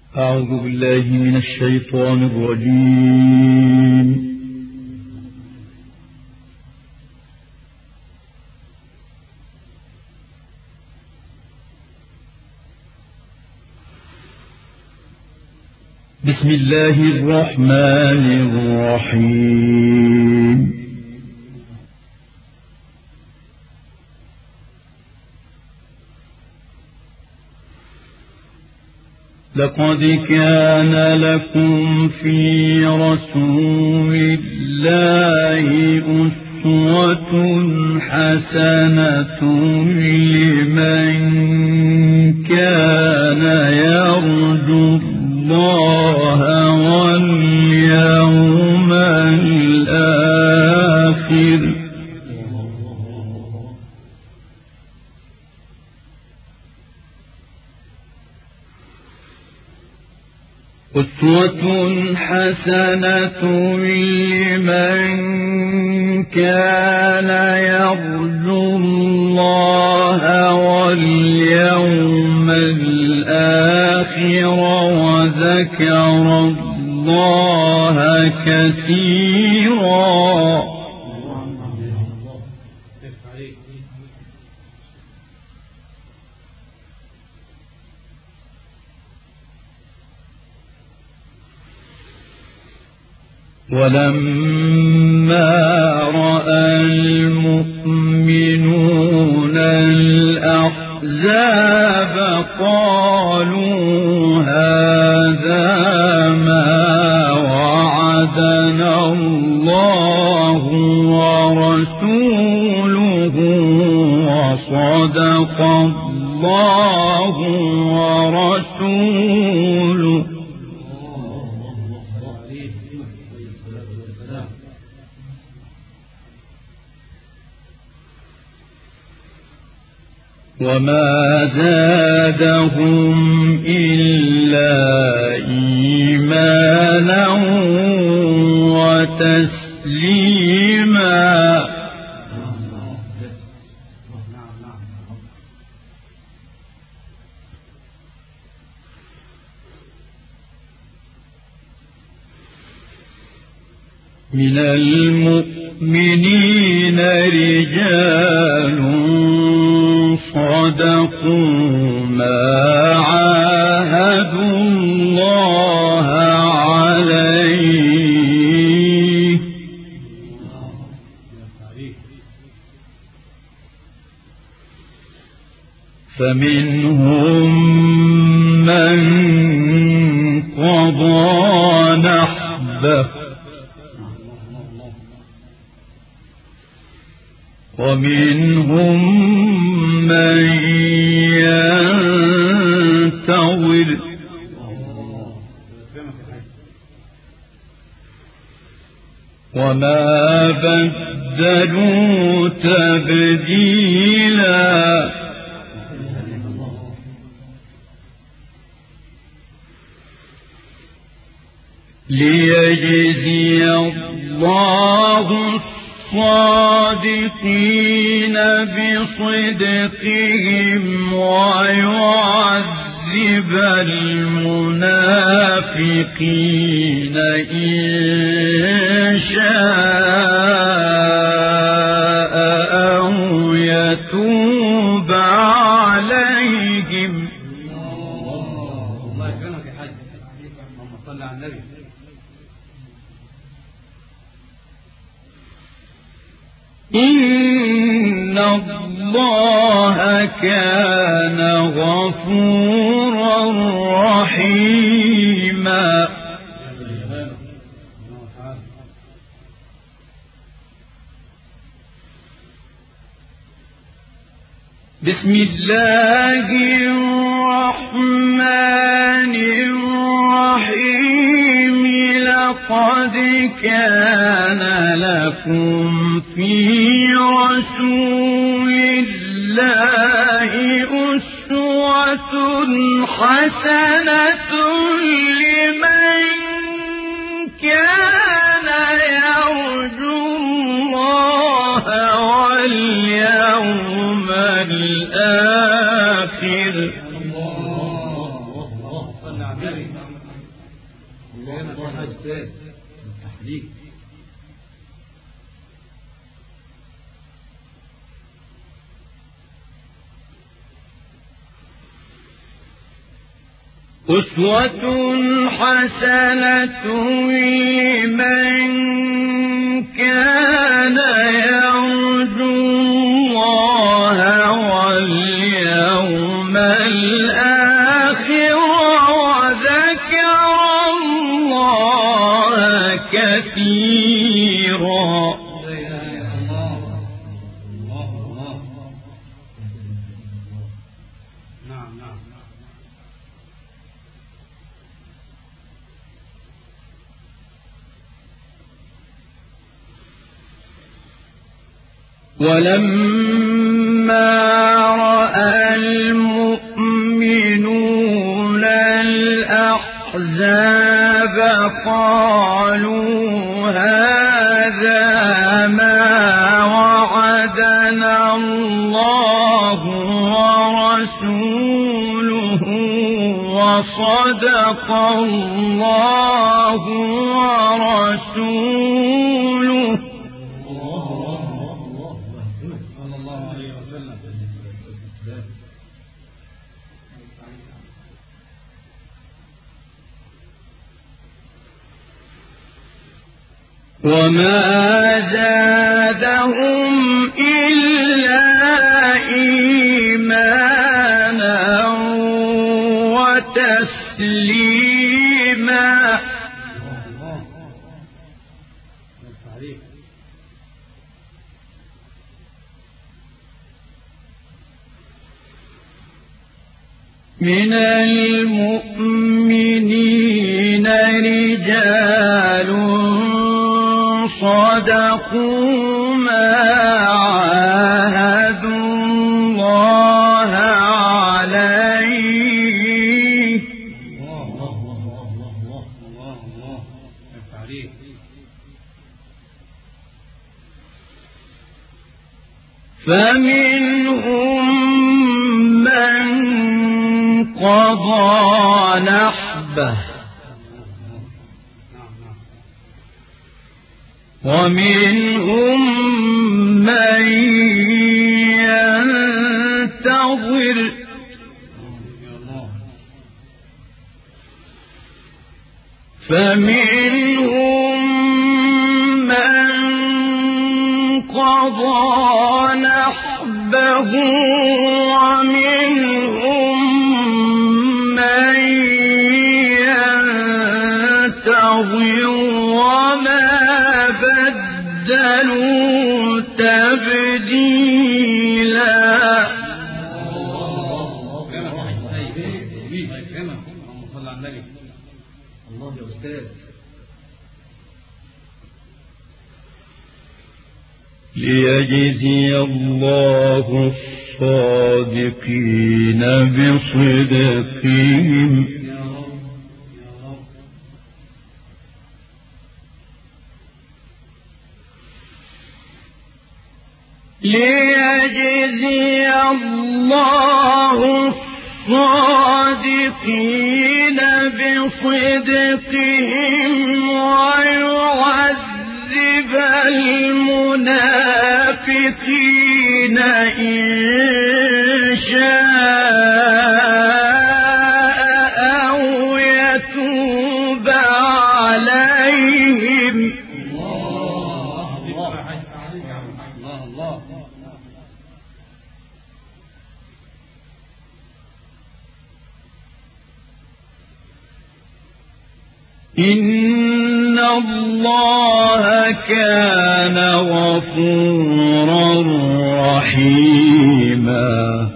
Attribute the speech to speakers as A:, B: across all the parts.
A: أعوذ بالله من الشيطان الرجيم. بسم الله الرحمن الرحيم. لقد كان لكم في رسول الله أسوة حسنة لمن كان يرجو الله واليوم الآخر أسوة حسنة لمن كان يرجو الله واليوم الآخر وذكر الله كثيرا. ولما رأى المؤمنون الأحزاب قالوا هذا ما وعدنا الله ورسوله وصدق الله ورسوله وما زادهم إلا إيمانا وتسليما. من المؤمنين رجال صدقوا ما عاهدوا الله عليه فمنهم من قضى نحبه ومنهم من ينتظر وما بدلوا تبديلا. ليجزي الله الصادقين بصدقهم ويعذب المنافقين إن شاء أو يتوب عليهم.
B: الله يكرمك يا حاج. اللهم صل على النبي.
A: إن الله كان غفورا رحيما. بسم الله الرحمن الرحيم. لقد كان لكم في رسول الله أسوة حسنة لمن كان يرجو الله واليوم الآخر
B: على النبي. الله الله أستاذ التحديد.
A: أسوة حسنة لمن كان يرجو الله واليوم الآخر وذكر الله كثيرا. ولما رأى المؤمنون الأحزاب قالوا هذا ما وعدنا الله ورسوله وصدق الله ورسوله وما زادهم إلا إيمانا وتسليما. من المؤمنين رجال صدقوا ما عاهدوا الله عليه فمنهم من قضى نحبه ومنهم من ينتظر فمنهم من قضى نحبه ومنهم من ينتظر وما بدلوا تبديلا. ليجزي الله الصادقين بصدقهم ليجزي الله الصادقين بصدقهم ويعذب المنافقين إن شاء أو يتوب عليهم. إن الله كان غفورا رحيما.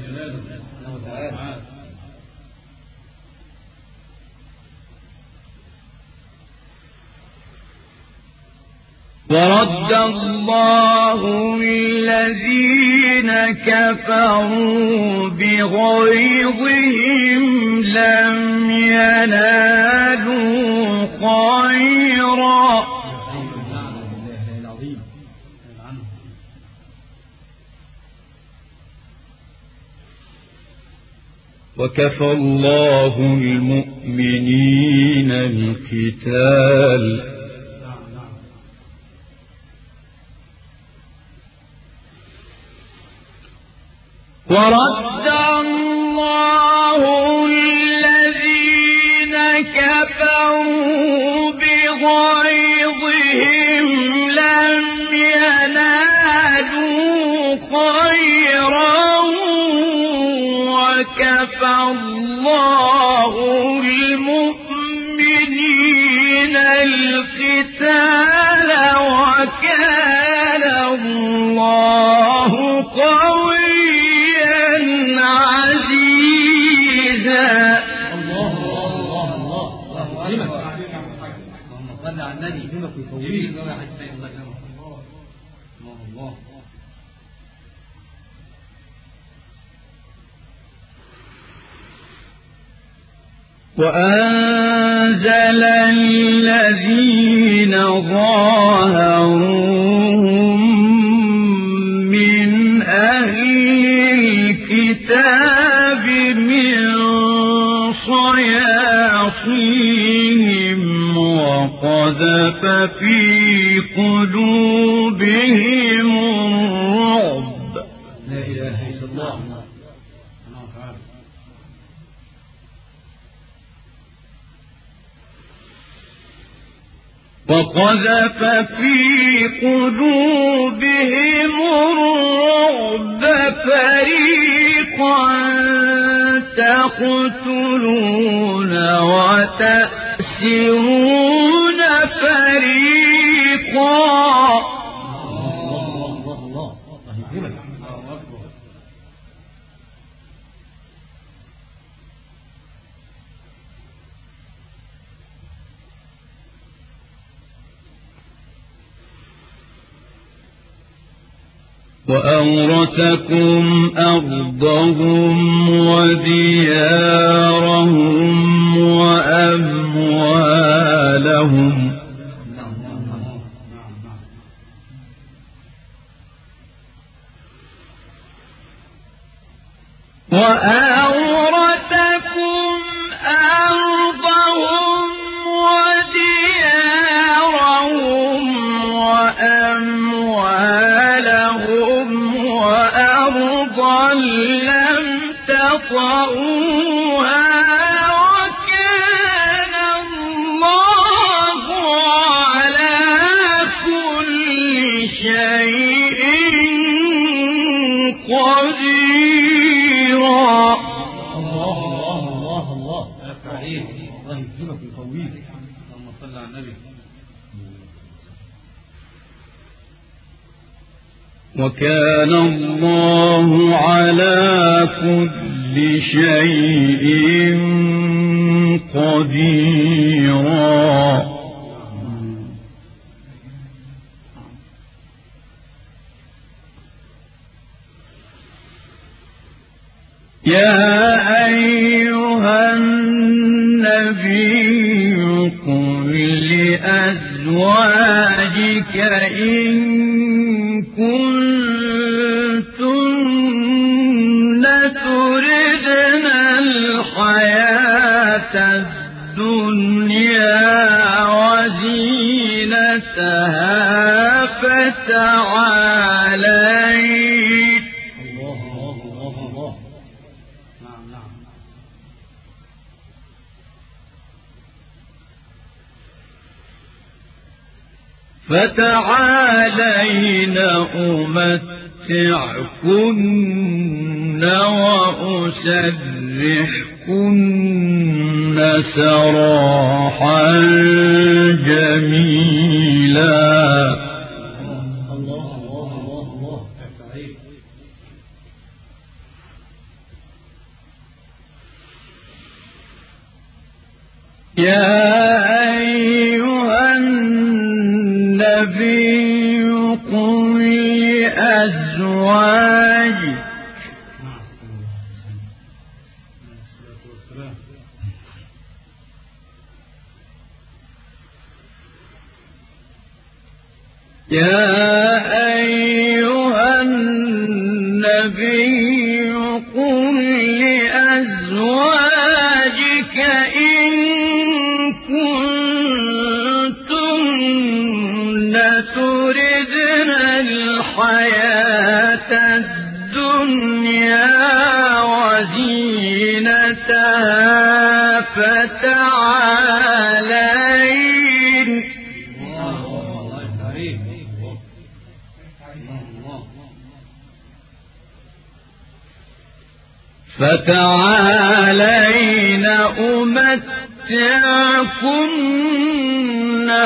A: ورد الله الذين كفروا بغيظهم لم ينالوا خيرا وكفى الله المؤمنين القتال ورد الله الذين كفروا بغيظهم لم ينالوا خيرا وكفى الله المؤمنين القتال وكان الله قويا عزيزا.
B: الله الله الله الله اللهم صل على النبي جميل الله الله.
A: وأنزل الذين ظاهروهم من أهل الكتاب من صياصيهم وقذف في قلوبهم الرعب.
B: لا إله إلا الله.
A: وقذف في قلوبهم الرعب فريقا تقتلون وتأسرون فريقا. وأورثكم أرضهم وديارهم وأموالهم وأرضا لم تطئوها وكان الله على كل شيء قديرا.
B: الله الله الله الله. الله يكرمك ويقويك. اللهم صل على النبي.
A: وكان الله على كل شيء قديرا. يا أيها النبي قل لأزواجك إن كنتن تردن الحياة الدنيا وزينتها فتعالين فتعالين أمتعكن وأسرحكن سراحا جميلا. يا أيها النبي قل لأزواجك الحياة الدنيا وزينتها فتعالين أمتعكن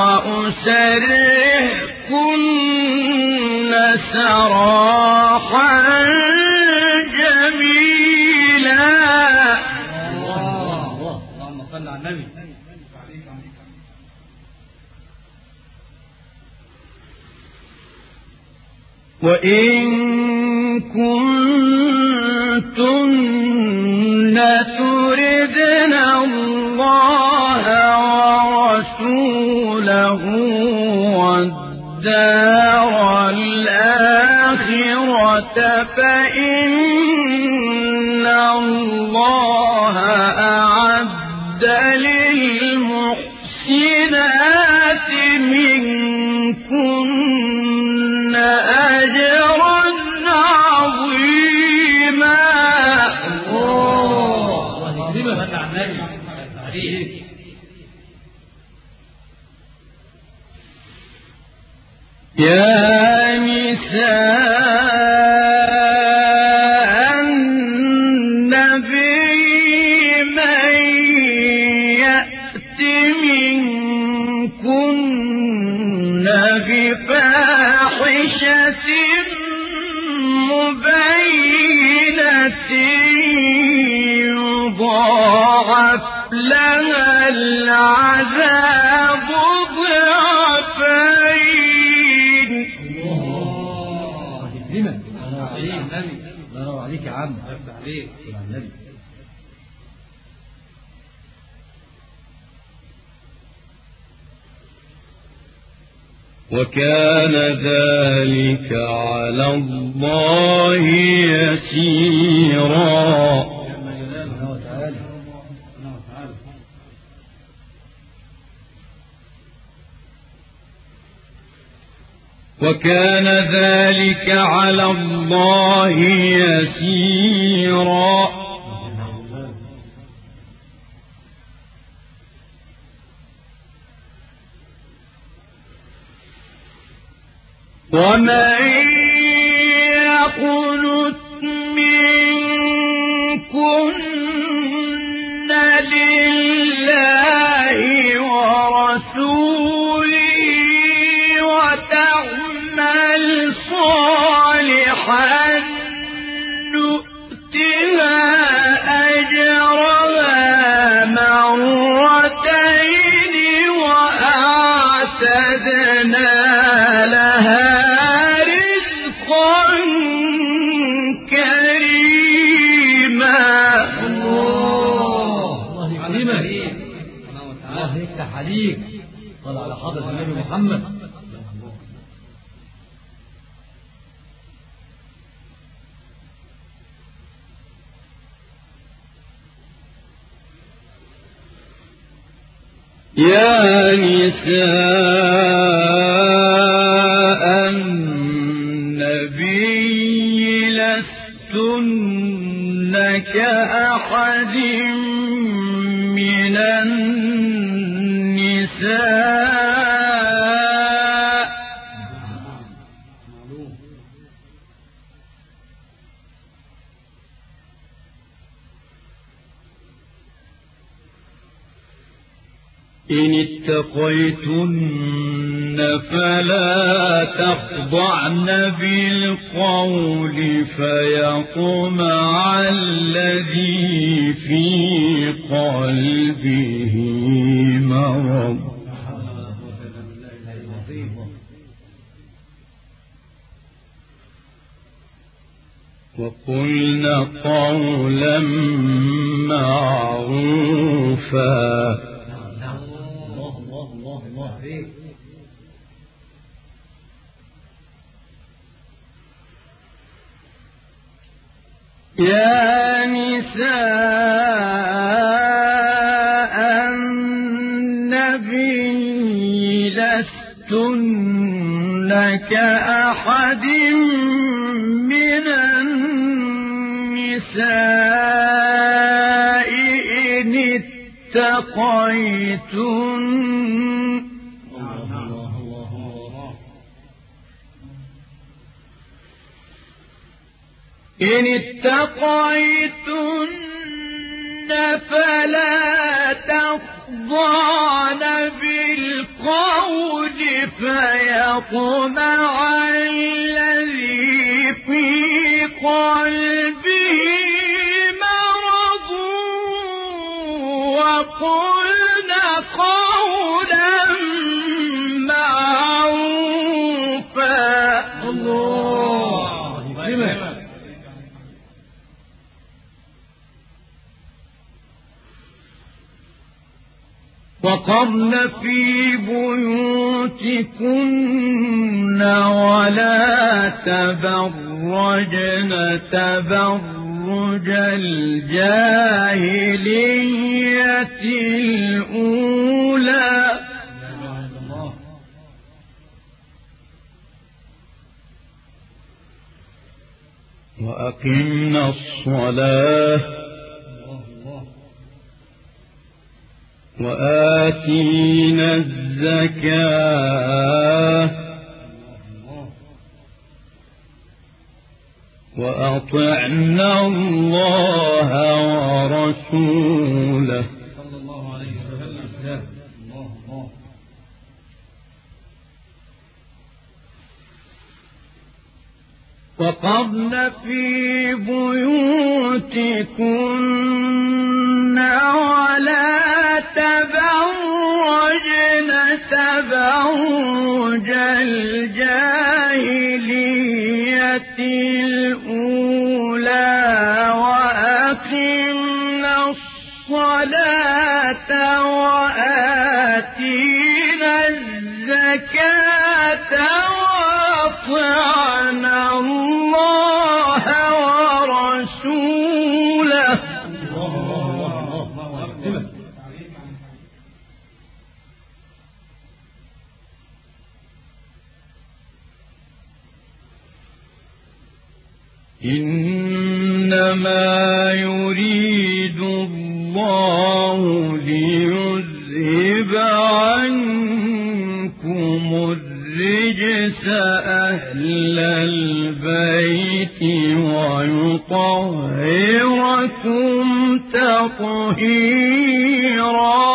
A: وأسرحكن سراحا جميلا.
B: اللهم صل على النبي.
A: وإن كنتن تردن الله ورسوله والدار الآخرة فإن الله أعد للمحسنات منكن أجرا عظيما. يا نساء النبي من يأت منكن بفاحشة مبينة يضاعف لها العذاب ضعفين.
B: الله عليك يا عم.
A: وكان ذلك على الله يسيرا. وكان ذلك على الله يسيرا. ومن يقنت منكن لله ورسوله وتعمل صالحا نؤتها أجرها مرتين وأعتدنا لها
B: عليك. صل على حضرة النبي محمد.
A: يا نساء النبي لستن كأحد من النساء إن اتقيتن فلا تخضعن بالقول فيطمع الذي في قلبه مرض وقلن قولا معروفا. يا نساء النبي لستن كأحد من النساء إن اتقيتن فلا تخضعن بالقول فيطمع الذي في قلبه مرض وقلن قولا معروفا. وقرن في بيوتكن ولا تبرجن تبرج الجاهلية الأولى وأقمنا الصلاة وآتينا الزكاة وأطعنا الله ورسوله
B: صلى الله عليه وسلم.
A: وقرن في بيوتكن ولا تبرجن تبرج الجاهلية الأولى وأقمنا الصلاة وآتينا الزكاة وأطعنا الله ورسوله. إنما يريد الله ليذهب عنكم الرجس أهل البيت ويطهركم تطهيرا.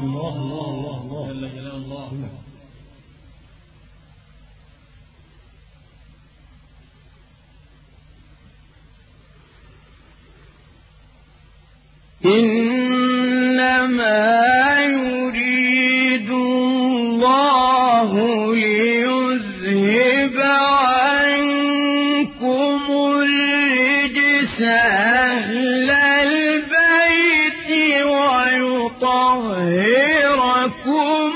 A: إنما يريد الله ليذهب عنكم الرجس أهل البيت ويطهركم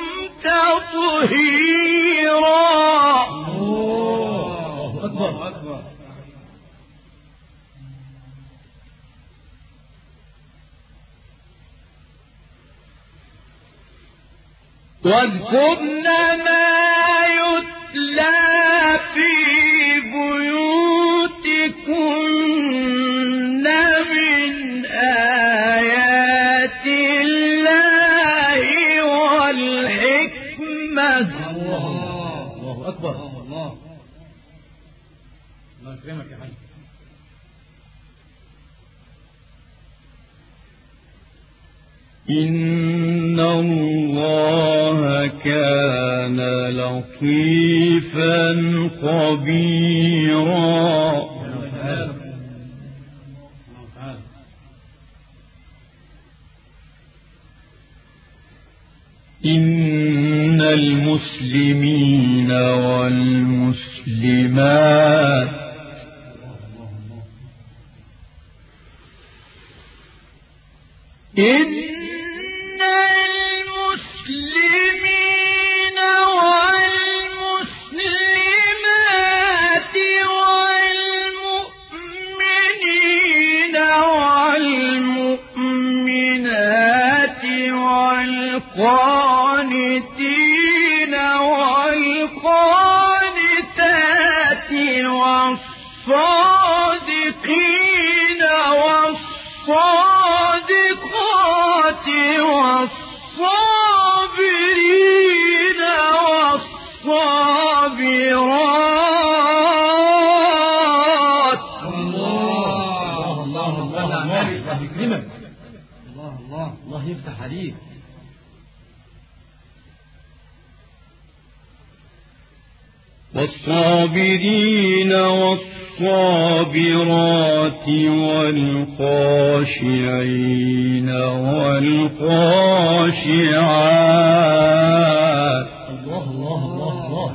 A: تطهيرا.
B: الله أكبر.
A: واذكرن ما يتلى في بيوتكن من آيات الله والحكمة.
B: الله أكبر. الله يكرمك يا حي.
A: إن الله كان لطيفا خبيرا. إن المسلمين والمسلمات والقانتين والقانتات والصادقين والصادقات والصابرين والصابرات.
B: الله يكرمك. الله يفتح عليك.
A: والصابرين والصابرات والخاشعين والخاشعات.
B: الله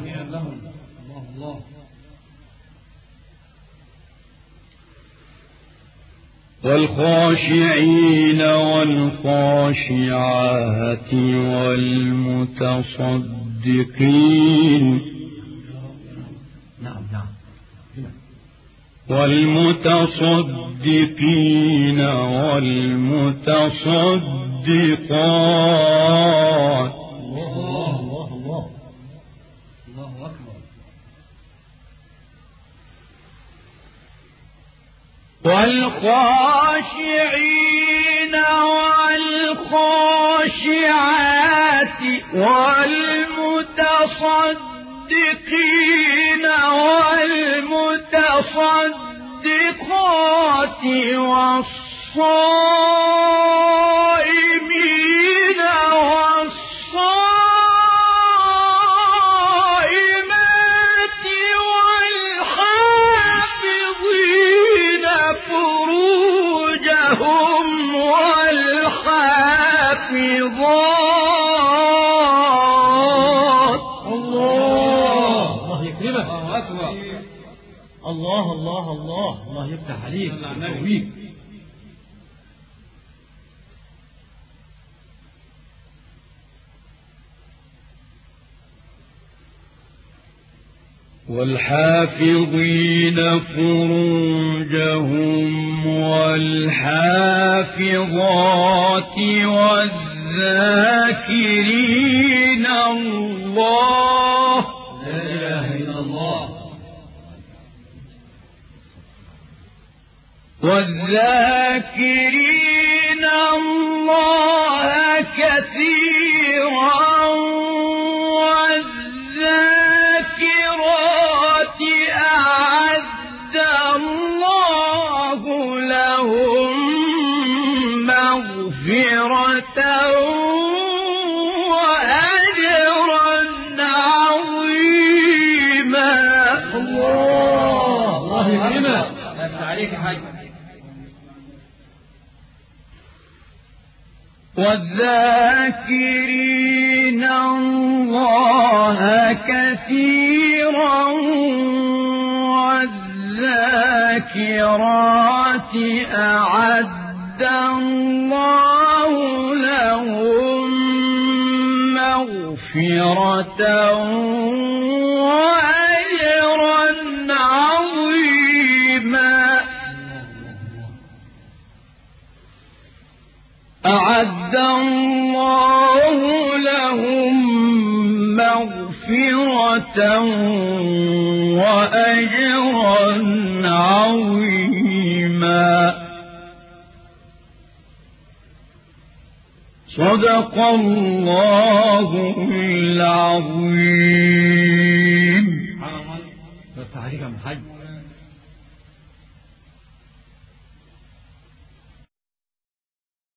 A: والخاشعين والخاشعات والمتصدقين والمتصدقين والمتصدقات.
B: الله أكبر.
A: والخاشعين والخاشعات والمتصدقين والمتصدقات والصائمين والصائمات والحافظين فروجهم والحافظات.
B: الله يكرمك. الله يفتح عليك ويقويك.
A: والحافظين فروجهم والحافظات والذاكرين الله.
B: لا إله إلا الله.
A: والذاكرين الله كثيرا والذاكرات أعد الله لهم مغفرة وأجرا عظيما.
B: الله يكرمك. عليك يا حاج.
A: والذاكرين الله كثيرا والذاكرات أعد الله لهم مغفرة وأجرا عظيما. أعد الله لهم مغفرة وأجرا عظيما. صدق الله العظيم.
B: بس عليك يا محمد.